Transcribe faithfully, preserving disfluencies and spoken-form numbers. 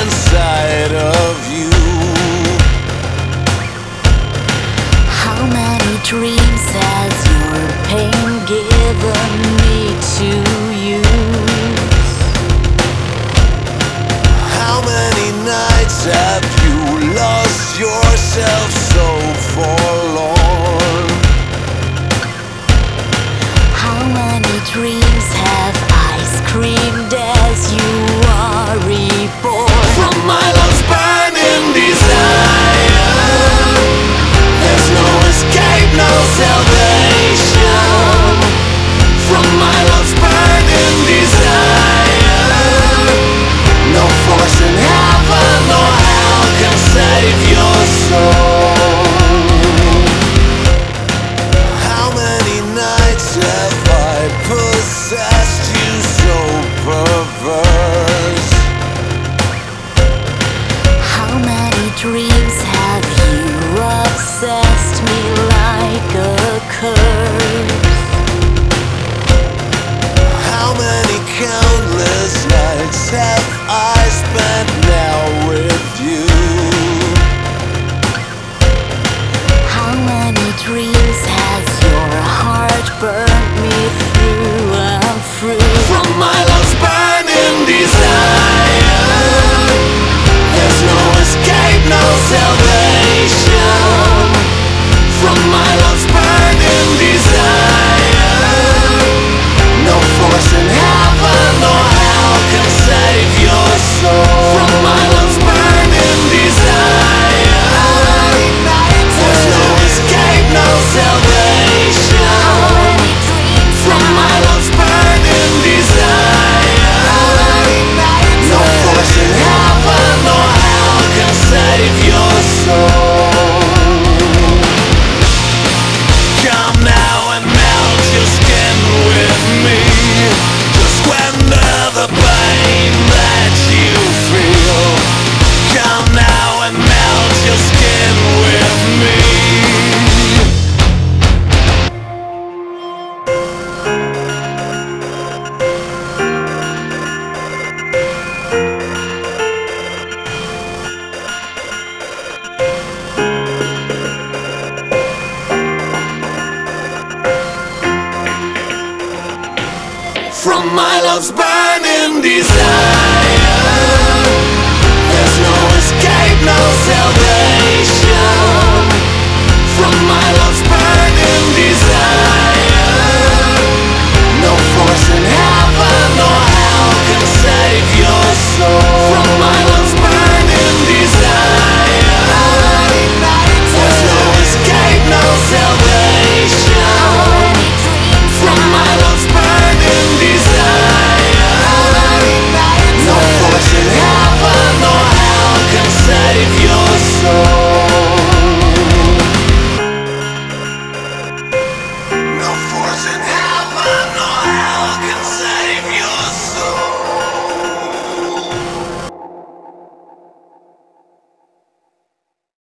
inside of you. How many dreams has your pain given me to use? How many nights have you lost yourself so forlorn? How many dreams have I screamed as you are reborn? From my love's burning desire, there's no escape, no salvation. From my love's burning desire, no force in heaven or hell can save your soul. How many nights have I possessed you so perverse? How many dreams have you obsessed me like a curse? How many countless nights have I spent now with you? How many dreams has your heart burned me through and through? From my love's burning desire, there's no escape, no salvation. From my love's burning desire, no force in heaven or hell can save your soul. From my love's burning desire, there's no escape, no salvation. From my love's burning desire, no force in heaven or hell can save your soul. Come now and melt your skin with me to squander the pain that you feel. Come now and melt your skin with me. From my love's burning desire,